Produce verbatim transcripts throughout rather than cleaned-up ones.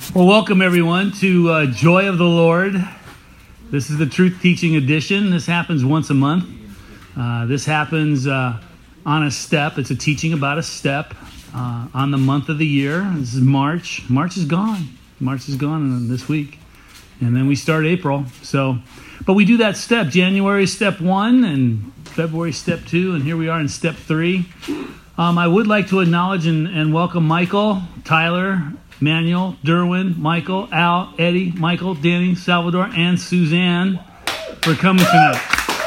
Well, welcome everyone to uh, Joy of the Lord. This is the Truth Teaching Edition. This happens once a month. Uh, this happens uh, on a step. It's a teaching about a step uh, on the month of the year. This is March. March is gone. March is gone this week. And then we start April. So, but we do that step. January step one and February step two. And here we are in step three. Um, I would like to acknowledge and, and welcome Michael, Tyler, Manuel, Derwin, Michael, Al, Eddie, Michael, Danny, Salvador, and Suzanne for coming tonight.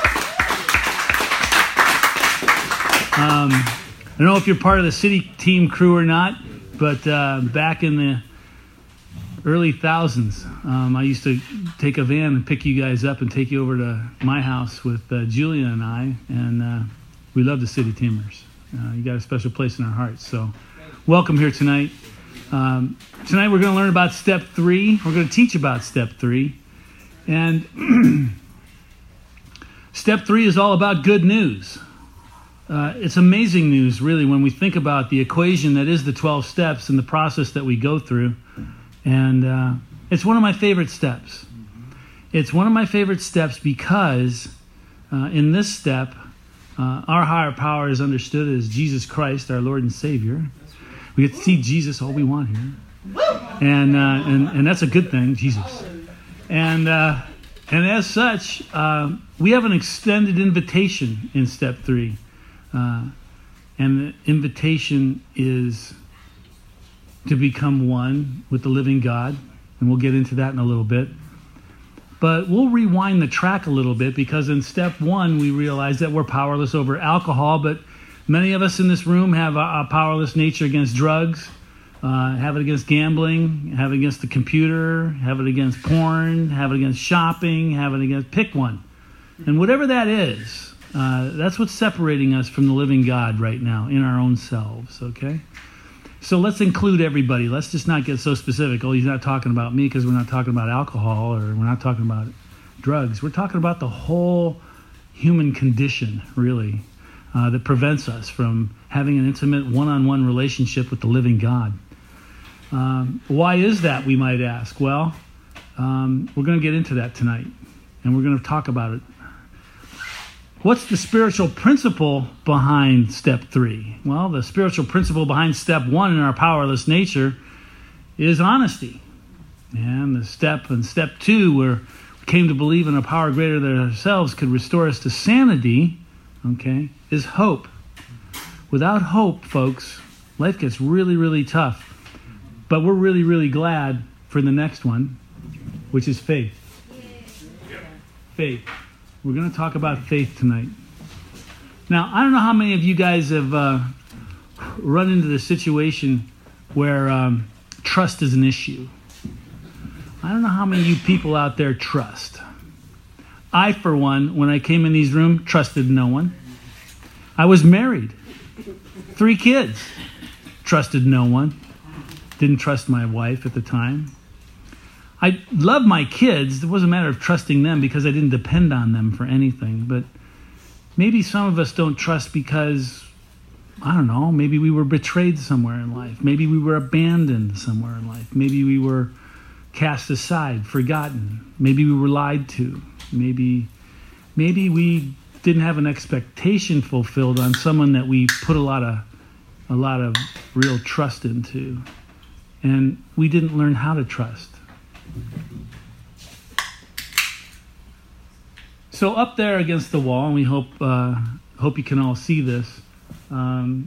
Um, I don't know if you're part of the city team crew or not, but uh, back in the early thousands, um, I used to take a van and pick you guys up and take you over to my house with uh, Julia and I, and uh, we love the city teamers. Uh, you got a special place in our hearts, so welcome here tonight. Um, tonight we're going to learn about step three. We're going to teach about step three. And step three is all about good news. Uh, it's amazing news, really, when we think about the equation that is the twelve steps and the process that we go through. And uh, it's one of my favorite steps. It's one of my favorite steps because uh, in this step, uh, our higher power is understood as Jesus Christ, our Lord and Savior. We get to see Jesus all we want here. And uh, and, and that's a good thing, Jesus. And uh, and as such, uh, we have an extended invitation in step three. Uh, and the invitation is to become one with the living God. And we'll get into that in a little bit. But we'll rewind the track a little bit because in step one, we realize that we're powerless over alcohol, but many of us in this room have a, a powerless nature against drugs, uh, have it against gambling, have it against the computer, have it against porn, have it against shopping, have it against, pick one. And whatever that is, uh, that's what's separating us from the living God right now in our own selves, okay? So let's include everybody. Let's just not get so specific. Oh, he's not talking about me because we're not talking about alcohol or we're not talking about drugs. We're talking about the whole human condition, really. Uh, that prevents us from having an intimate one-on-one relationship with the living God. Um, why is that, we might ask? Well, um, we're going to get into that tonight, and we're going to talk about it. What's the spiritual principle behind step three? Well, the spiritual principle behind step one in our powerless nature is honesty. And the step in step two, where we came to believe in a power greater than ourselves could restore us to sanity, okay, is hope. Without hope, folks, life gets really, really tough. But we're really, really glad for the next one, which is faith. Faith. We're going to talk about faith tonight. Now, I don't know how many of you guys have uh, run into the situation where um, trust is an issue. I don't know how many of you people out there trust. I, for one, when I came in these rooms, trusted no one. I was married. Three kids. Trusted no one. Didn't trust my wife at the time. I loved my kids. It wasn't a matter of trusting them because I didn't depend on them for anything. But maybe some of us don't trust because, I don't know, maybe we were betrayed somewhere in life. Maybe we were abandoned somewhere in life. Maybe we were cast aside, forgotten. Maybe we were lied to. Maybe, maybe we didn't have an expectation fulfilled on someone that we put a lot of a lot of real trust into, and we didn't learn how to trust. So up there against the wall, and we hope uh, hope you can all see this. Um,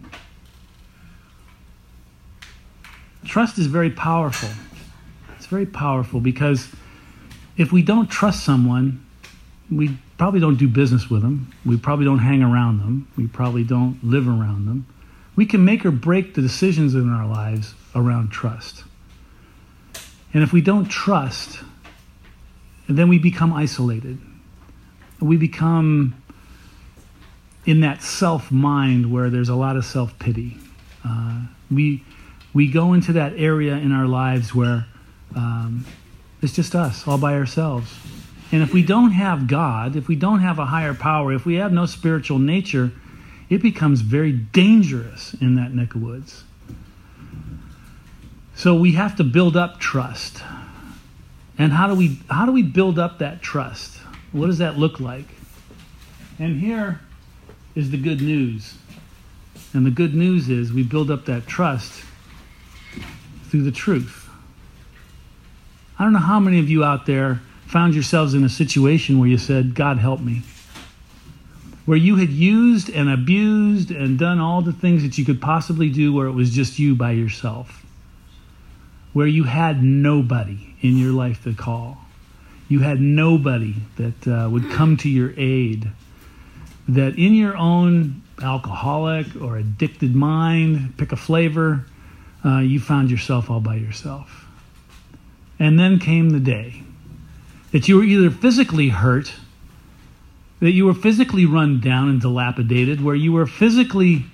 trust is very powerful. It's very powerful because if we don't trust someone, we probably don't do business with them. We probably don't hang around them. We probably don't live around them. We can make or break the decisions in our lives around trust. And if we don't trust, then we become isolated. We become in that self-mind where there's a lot of self-pity. Uh, we we go into that area in our lives where um, it's just us, all by ourselves. And if we don't have God, if we don't have a higher power, if we have no spiritual nature, it becomes very dangerous in that neck of woods. So we have to build up trust. And how do we how do we build up that trust? What does that look like? And here is the good news. And the good news is we build up that trust through the truth. I don't know how many of you out there found yourselves in a situation where you said, God help me. Where you had used and abused and done all the things that you could possibly do where it was just you by yourself. Where you had nobody in your life to call. You had nobody that uh, would come to your aid. That in your own alcoholic or addicted mind, pick a flavor, uh, you found yourself all by yourself. And then came the day that you were either physically hurt, that you were physically run down and dilapidated, where you were physically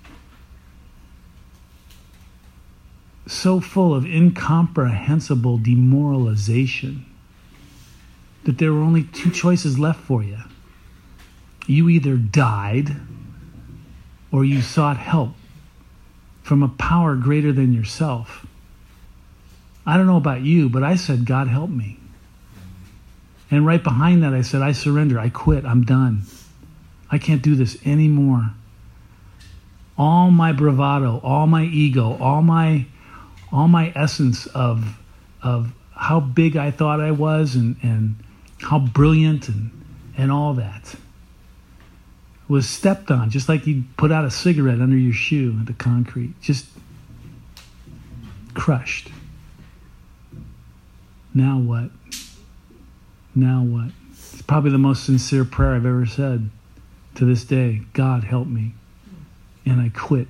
so full of incomprehensible demoralization that there were only two choices left for you. You either died or you sought help from a power greater than yourself. I don't know about you, but I said, God help me. And right behind that, I said, I surrender. I quit. I'm done. I can't do this anymore. All my bravado, all my ego, all my all my essence of of how big I thought I was and, and how brilliant and, and all that was stepped on, just like you put out a cigarette under your shoe into concrete. Just crushed. Now what? Now what? It's probably the most sincere prayer I've ever said to this day. God help me. And I quit.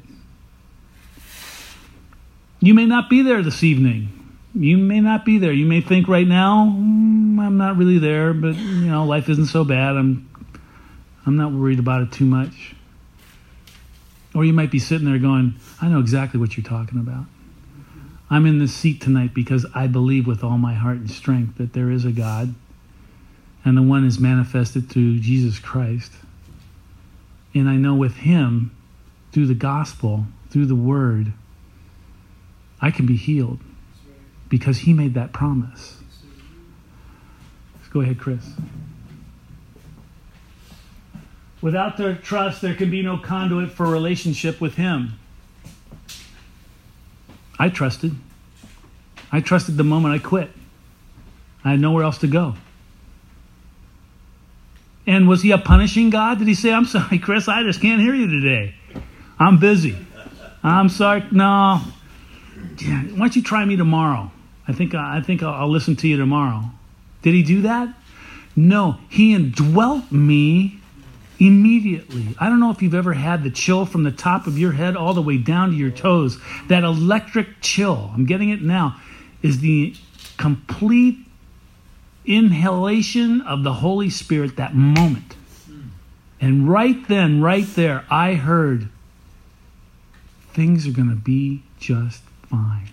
You may not be there this evening. You may not be there. You may think right now, mm, I'm not really there, but you know, life isn't so bad. I'm I'm not worried about it too much. Or you might be sitting there going, I know exactly what you're talking about. I'm in this seat tonight because I believe with all my heart and strength that there is a God, and the one is manifested through Jesus Christ. And I know with him, through the gospel, through the word, I can be healed because he made that promise. Let's go ahead, Chris. Without their trust, there can be no conduit for a relationship with him. I trusted. I trusted the moment I quit. I had nowhere else to go. And was he a punishing God? Did he say, I'm sorry, Chris, I just can't hear you today. I'm busy. I'm sorry. No. Why don't you try me tomorrow? I think I think I'll, I'll listen to you tomorrow. Did he do that? No. He indwelt me immediately. I don't know if you've ever had the chill from the top of your head all the way down to your toes. That electric chill, I'm getting it now, is the complete inhalation of the Holy Spirit that moment. And right then, right there, I heard things are going to be just fine.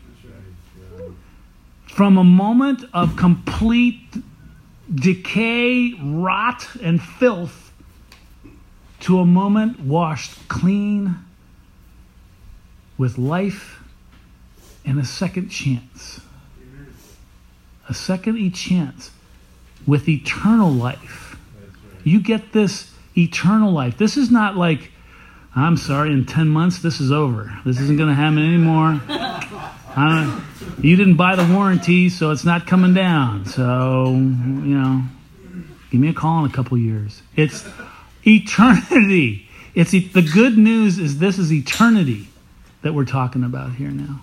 From a moment of complete decay, rot, and filth to a moment washed clean with life and a second chance. A second chance with eternal life. You get this eternal life. This is not like, I'm sorry, in ten months this is over. This isn't going to happen anymore. Uh, you didn't buy the warranty, so it's not coming down. So, you know, give me a call in a couple years. It's eternity. It's e- the good news is this is eternity that we're talking about here now.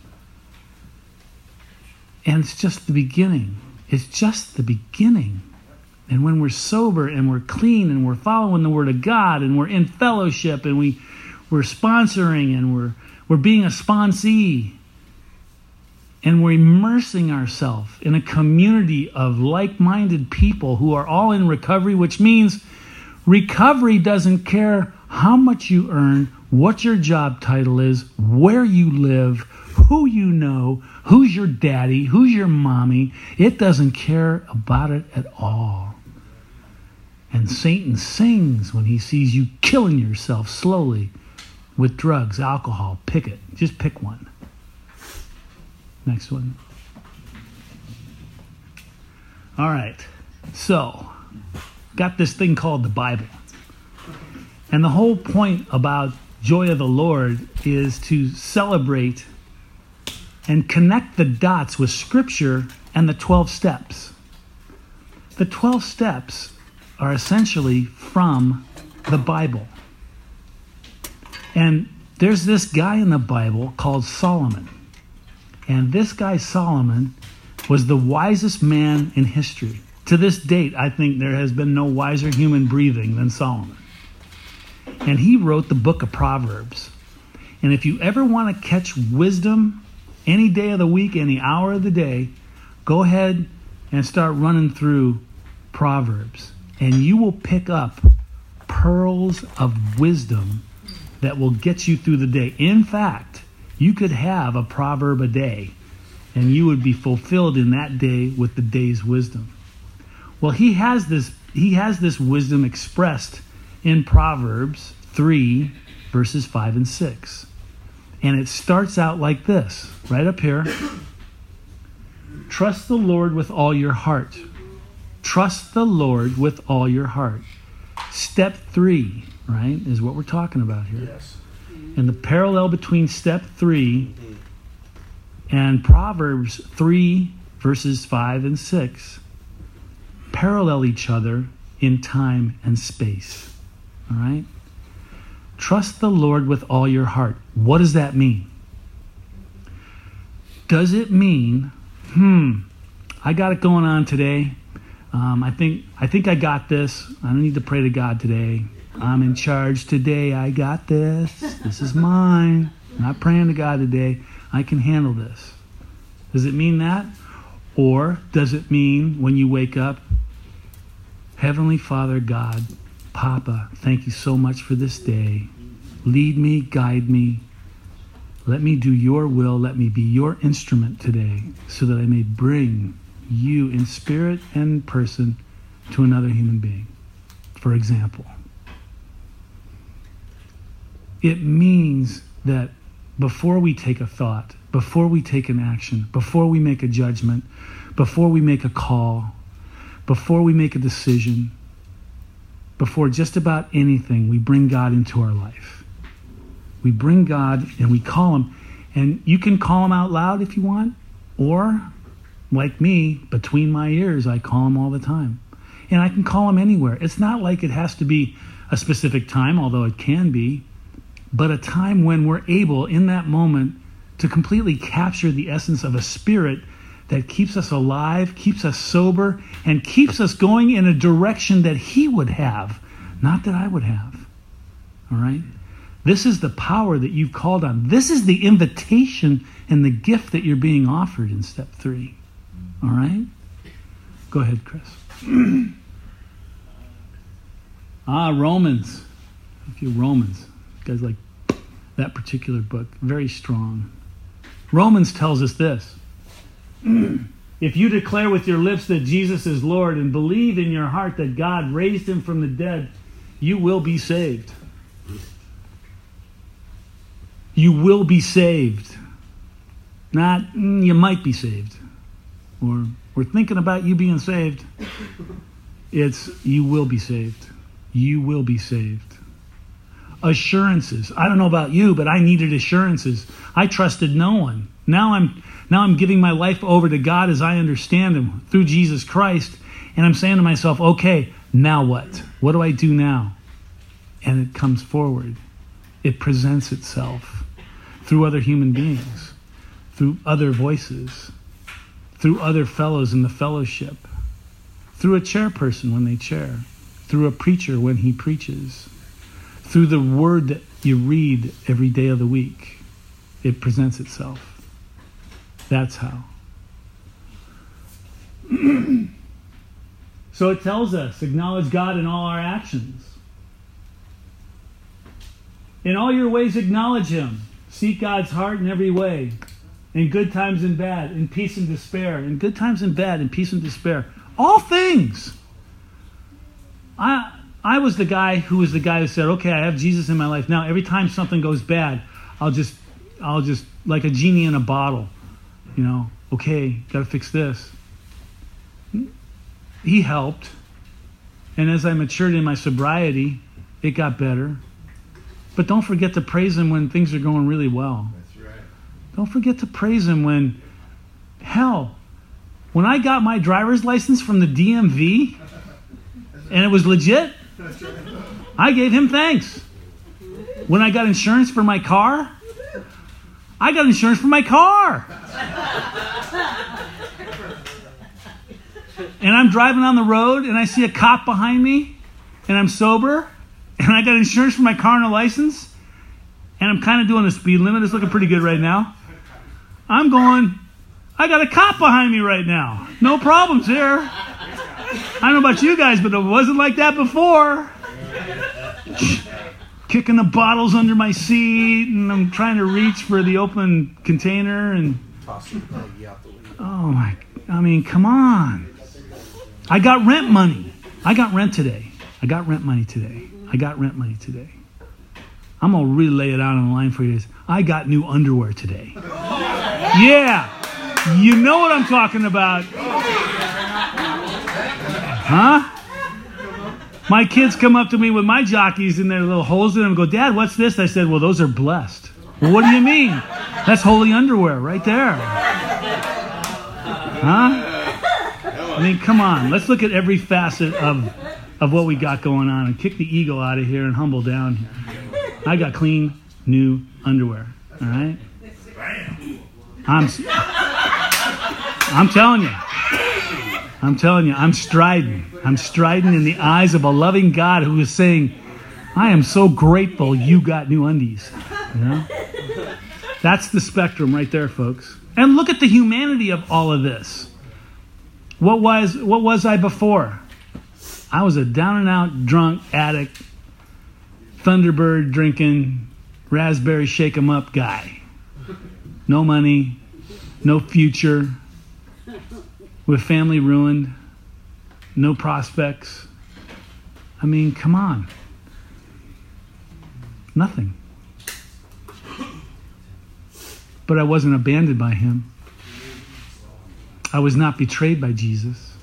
And it's just the beginning. It's just the beginning. And when we're sober and we're clean and we're following the Word of God and we're in fellowship and we, we're sponsoring and we're, we're being a sponsee and we're immersing ourselves in a community of like-minded people who are all in recovery, which means recovery doesn't care how much you earn, what your job title is, where you live, who you know, who's your daddy, who's your mommy. It doesn't care about it at all. And Satan sings when he sees you killing yourself slowly with drugs, alcohol. Pick it. Just pick one. Next one. All right. So, got this thing called the Bible. And the whole point about Joy of the Lord is to celebrate and connect the dots with Scripture and the twelve steps. The twelve steps are essentially from the Bible. And there's this guy in the Bible called Solomon. And this guy, Solomon, was the wisest man in history. To this date, I think there has been no wiser human breathing than Solomon. And he wrote the book of Proverbs. And if you ever want to catch wisdom any day of the week, any hour of the day, go ahead and start running through Proverbs. And you will pick up pearls of wisdom that will get you through the day. In fact, you could have a proverb a day, and you would be fulfilled in that day with the day's wisdom. Well, he has this, he has this wisdom expressed in Proverbs three, verses five and six. And it starts out like this, right up here. Trust the Lord with all your heart. Trust the Lord with all your heart. Step three, right, is what we're talking about here. Yes. And the parallel between step three and Proverbs three, verses five and six, parallel each other in time and space. All right? Trust the Lord with all your heart. What does that mean? Does it mean, hmm, I got it going on today. Um, I think I think I got this. I don't need to pray to God today. I'm in charge today. I got this. This is mine. I'm not praying to God today. I can handle this. Does it mean that? Or does it mean when you wake up, Heavenly Father God, Papa, thank you so much for this day. Lead me, guide me. Let me do your will. Let me be your instrument today so that I may bring you in spirit and person to another human being. For example, it means that before we take a thought, before we take an action, before we make a judgment, before we make a call, before we make a decision, before just about anything, we bring God into our life. We bring God and we call him. And you can call him out loud if you want, or like me, between my ears, I call him all the time. And I can call him anywhere. It's not like it has to be a specific time, although it can be, but a time when we're able, in that moment, to completely capture the essence of a spirit that keeps us alive, keeps us sober, and keeps us going in a direction that he would have, not that I would have. All right? This is the power that you've called on. This is the invitation and the gift that you're being offered in step three. All right? Go ahead, Chris. ah, Romans. A few Romans. You guys like that particular book. Very strong. Romans tells us this. If you declare with your lips that Jesus is Lord and believe in your heart that God raised him from the dead, you will be saved. You will be saved. Not, mm, you might be saved. Or we're thinking about you being saved. It's, you will be saved. You will be saved. Assurances. I don't know about you, but I needed assurances. I trusted no one. Now I'm now I'm giving my life over to God as I understand him through Jesus Christ. And I'm saying to myself, okay, now what? What do I do now? And it comes forward. It presents itself through other human beings, through other voices, through other fellows in the fellowship, through a chairperson when they chair, through a preacher when he preaches, through the word that you read every day of the week. It presents itself. That's how. So it tells us, acknowledge God in all our actions. In all your ways, acknowledge him. Seek God's heart in every way. In good times and bad, in peace and despair. In good times and bad, in peace and despair. All things. I I was the guy who was the guy who said, okay, I have Jesus in my life. Now, every time something goes bad, I'll just, I'll just, like a genie in a bottle, You know, okay, got to fix this. He helped. And as I matured in my sobriety, it got better. But don't forget to praise him when things are going really well. That's right. Don't forget to praise him when, hell, when I got my driver's license from the D M V and it was legit, I gave him thanks. When I got insurance for my car, I got insurance for my car. And I'm driving on the road and I see a cop behind me and I'm sober and I got insurance for my car and a license and I'm kind of doing the speed limit. It's looking pretty good right now. I'm going, I got a cop behind me right now. No problems here. I don't know about you guys, but it wasn't like that before. Kicking the bottles under my seat and I'm trying to reach for the open container and oh my, I mean, come on. I got rent money. I got rent today. I got rent money today. I got rent money today. I'm going to really lay it out on the line for you. I got new underwear today. Yeah. You know what I'm talking about. Huh? My kids come up to me with my jockeys and their little holes in them and go, Dad, what's this? I said, well, those are blessed. Well, what do you mean? That's holy underwear right there. Huh? I mean, come on. Let's look at every facet of of what we got going on and kick the ego out of here and humble down here. I got clean, new underwear. All right? I'm, I'm telling you. I'm telling you. I'm striding. I'm striding in the eyes of a loving God who is saying, I am so grateful you got new undies. You know? That's the spectrum right there, folks. And look at the humanity of all of this. What was what was I before? I was a down and out drunk addict, Thunderbird drinking, raspberry shake 'em up guy. No money, no future, with family ruined, no prospects. I mean, come on. Nothing. But I wasn't abandoned by him. I was not betrayed by Jesus.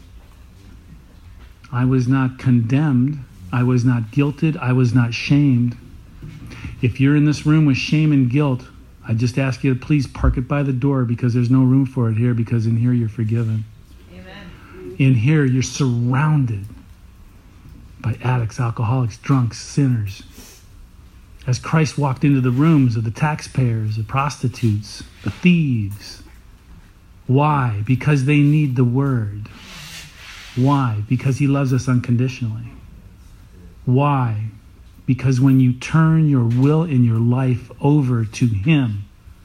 I was not condemned. I was not guilted. I was not shamed. If you're in this room with shame and guilt, I just ask you to please park it by the door because there's no room for it here, because in here you're forgiven. Amen. In here you're surrounded by addicts, alcoholics, drunks, sinners. As Christ walked into the rooms of the taxpayers, the prostitutes, the thieves. Why? Because they need the word. Why? Because he loves us unconditionally. Why? Because when you turn your will and your life over to him,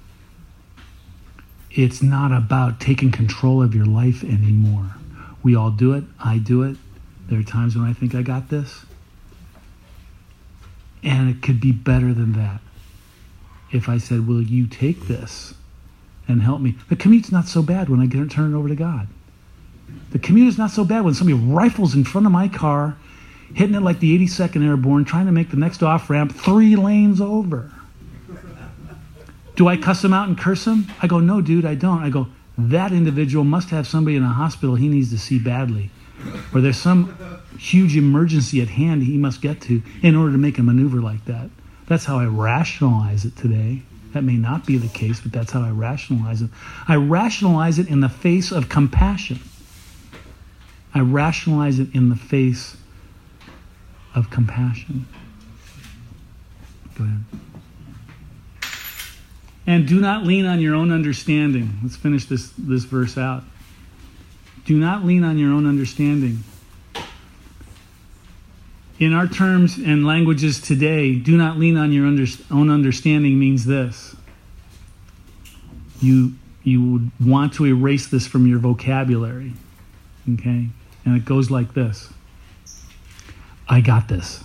it's not about taking control of your life anymore. We all do it. I do it. There are times when I think I got this. And it could be better than that. If I said, will you take this and help me? The commute's not so bad when I get it, turn it over to God. The commute is not so bad when somebody rifles in front of my car, hitting it like the eighty-second Airborne, trying to make the next off-ramp three lanes over. Do I cuss him out and curse him? I go, no, dude, I don't. I go, that individual must have somebody in a hospital he needs to see badly. Or there's some huge emergency at hand he must get to in order to make a maneuver like that. That's how I rationalize it today. That may not be the case, but that's how I rationalize it. I rationalize it in the face of compassion. I rationalize it in the face of compassion. Go ahead. And do not lean on your own understanding. Let's finish this, this verse out. Do not lean on your own understanding. In our terms and languages today, do not lean on your under, own understanding means this. You, you would want to erase this from your vocabulary. Okay? And it goes like this. I got this.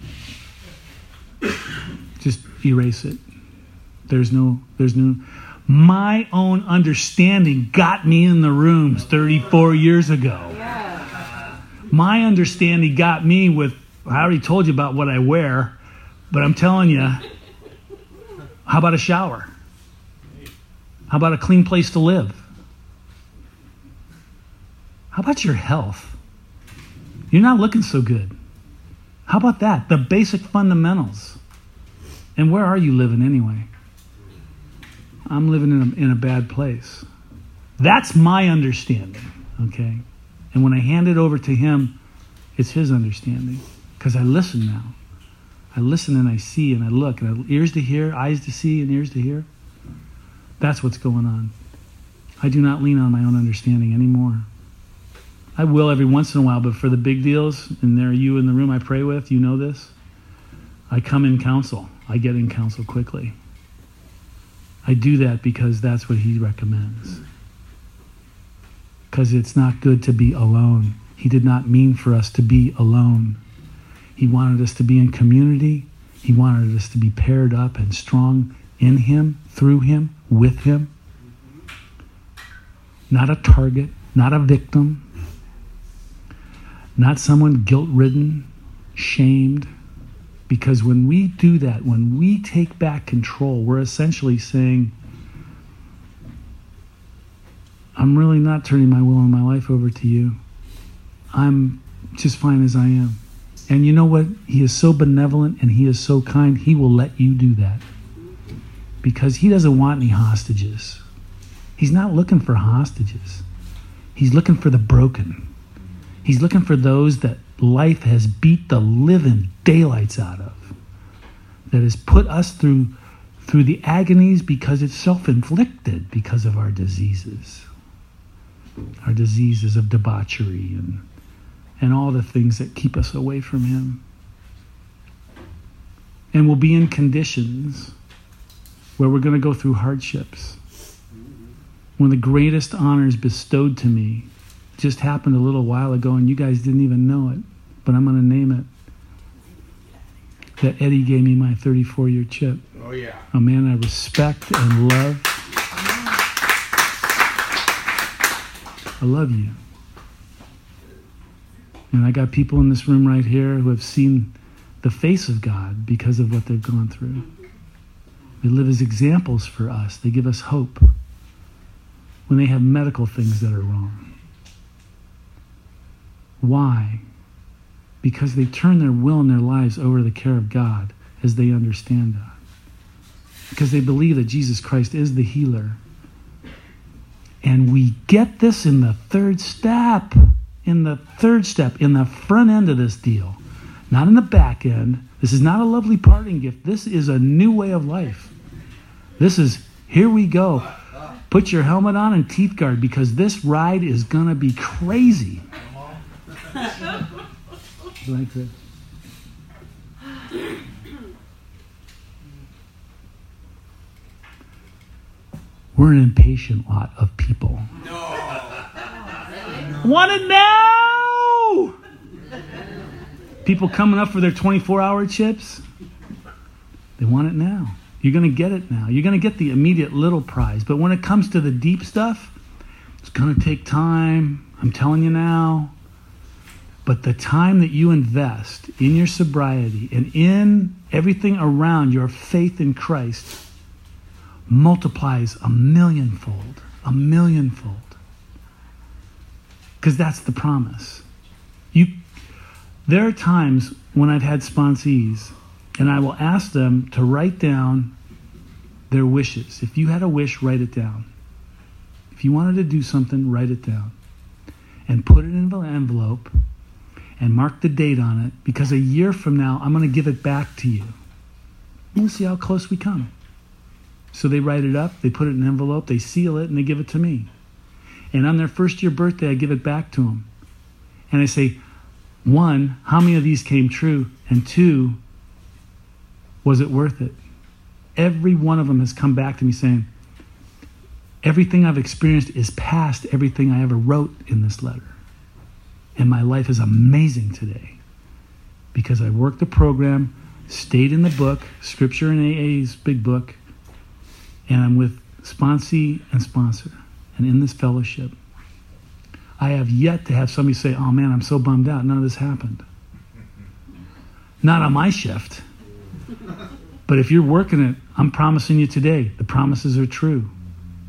Just erase it. There's no, there's no, my own understanding got me in the rooms thirty-four years ago. Yeah. My understanding got me with, I already told you about what I wear, but I'm telling you, how about a shower? How about a clean place to live? How about your health? You're not looking so good. How about that? The basic fundamentals. And where are you living anyway? I'm living in a, in a bad place. That's my understanding, okay? And when I hand it over to him, it's his understanding. Because I listen now. I listen and I see and I look. And I have ears to hear, eyes to see, and ears to hear. That's what's going on. I do not lean on my own understanding anymore. I will every once in a while, but for the big deals, and there are you in the room I pray with, you know this, I come in counsel. I get in counsel quickly. I do that because that's what he recommends. Because it's not good to be alone. He did not mean for us to be alone. He wanted us to be in community. He wanted us to be paired up and strong in him, through him, with him. Not a target, not a victim, not someone guilt-ridden, shamed. Because when we do that, when we take back control, we're essentially saying, I'm really not turning my will and my life over to you. I'm just fine as I am. And you know what? He is so benevolent and he is so kind, he will let you do that. Because he doesn't want any hostages. He's not looking for hostages. He's looking for the broken. He's looking for those that life has beat the living daylights out of. That has put us through, through the agonies because it's self-inflicted because of our diseases. Our diseases of debauchery and, and all the things that keep us away from him. And we'll be in conditions where we're going to go through hardships. One of the greatest honors bestowed to me just happened a little while ago, and you guys didn't even know it, but I'm going to name it. That Eddie gave me my thirty-four-year chip. Oh, yeah. A man I respect and love. I love you. And I got people in this room right here who have seen the face of God because of what they've gone through. They live as examples for us. They give us hope when they have medical things that are wrong. Why? Because they turn their will and their lives over to the care of God as they understand that. Because they believe that Jesus Christ is the healer. And we get this in the third step. In the third step, in the front end of this deal. Not in the back end. This is not a lovely parting gift. This is a new way of life. This is, here we go. Put your helmet on and teeth guard because this ride is going to be crazy. Like this. We're an impatient lot of people. No. Want it now! People coming up for their twenty-four hour chips, they want it now. You're going to get it now. You're going to get the immediate little prize. But when it comes to the deep stuff, it's going to take time. I'm telling you now. But the time that you invest in your sobriety and in everything around your faith in Christ multiplies a millionfold, a millionfold. Because that's the promise. You, there are times when I've had sponsees and I will ask them to write down their wishes. If you had a wish, write it down. If you wanted to do something, write it down. And put it in an envelope and mark the date on it, because a year from now, I'm going to give it back to you. We'll see how close we come. So they write it up, they put it in an envelope, they seal it, and they give it to me. And on their first year birthday, I give it back to them. And I say, one, how many of these came true? And two, was it worth it? Every one of them has come back to me saying, everything I've experienced is past everything I ever wrote in this letter. And my life is amazing today because I worked the program, stayed in the book, Scripture and A A's big book, and I'm with sponsee and sponsor and in this fellowship. I have yet to have somebody say, oh man, I'm so bummed out. None of this happened. Not on my shift. But if you're working it, I'm promising you today, the promises are true.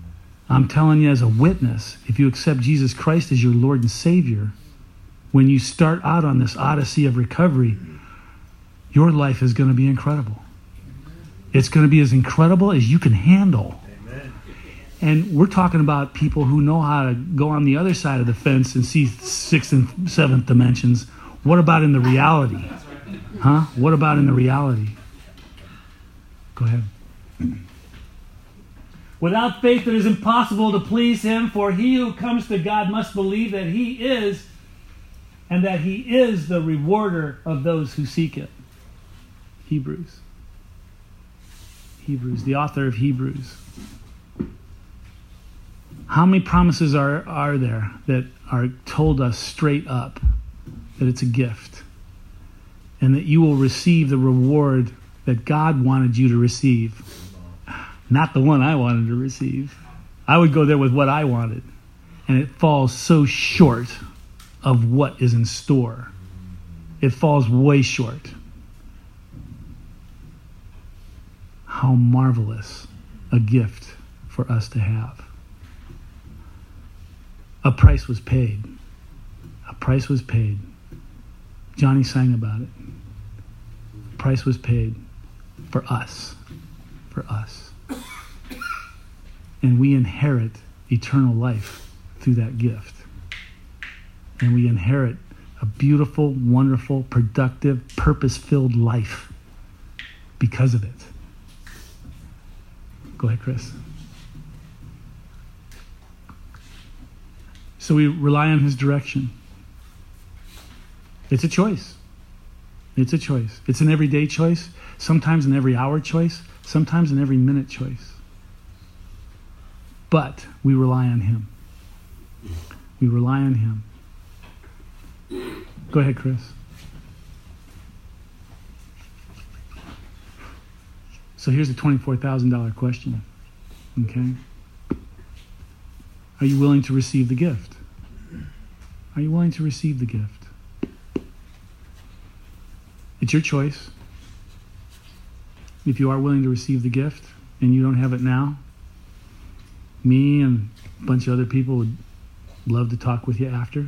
I'm telling you as a witness, if you accept Jesus Christ as your Lord and Savior, when you start out on this odyssey of recovery, your life is going to be incredible. It's going to be as incredible as you can handle. Amen. And we're talking about people who know how to go on the other side of the fence and see sixth and seventh dimensions. What about in the reality? Huh? What about in the reality? Go ahead. Without faith it is impossible to please him, for he who comes to God must believe that he is, and that he is the rewarder of those who seek it. Hebrews. Hebrews, the author of Hebrews. How many promises are, are there that are told us straight up that it's a gift and that you will receive the reward that God wanted you to receive? Not the one I wanted to receive. I would go there with what I wanted, and it falls so short of what is in store. It falls way short. How marvelous a gift for us to have. A price was paid. A price was paid. Johnny sang about it. A price was paid for us. For us. And we inherit eternal life through that gift. And we inherit a beautiful, wonderful, productive, purpose-filled life because of it. Go ahead, Chris. So we rely on his direction. It's a choice. It's a choice. It's an everyday choice, sometimes an every hour choice, sometimes an every minute choice. But we rely on him. We rely on him. Go ahead, Chris. So here's a twenty-four thousand dollars question. Okay? Are you willing to receive the gift? Are you willing to receive the gift? It's your choice. If you are willing to receive the gift and you don't have it now, me and a bunch of other people would love to talk with you after.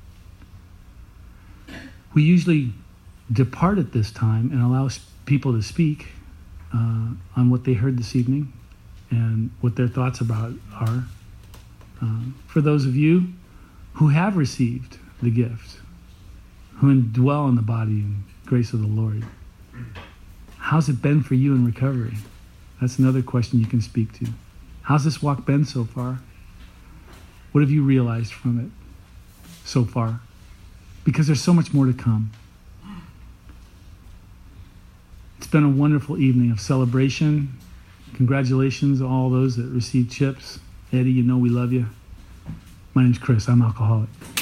We usually depart at this time and allow people to speak uh, on what they heard this evening and what their thoughts about are. Uh, for those of you who have received the gift, who indwell in the body and grace of the Lord, how's it been for you in recovery? That's another question you can speak to. How's this walk been so far? What have you realized from it so far? Because there's so much more to come. It's been a wonderful evening of celebration. Congratulations to all those that received chips. Eddie, you know we love you. My name's Chris. I'm alcoholic.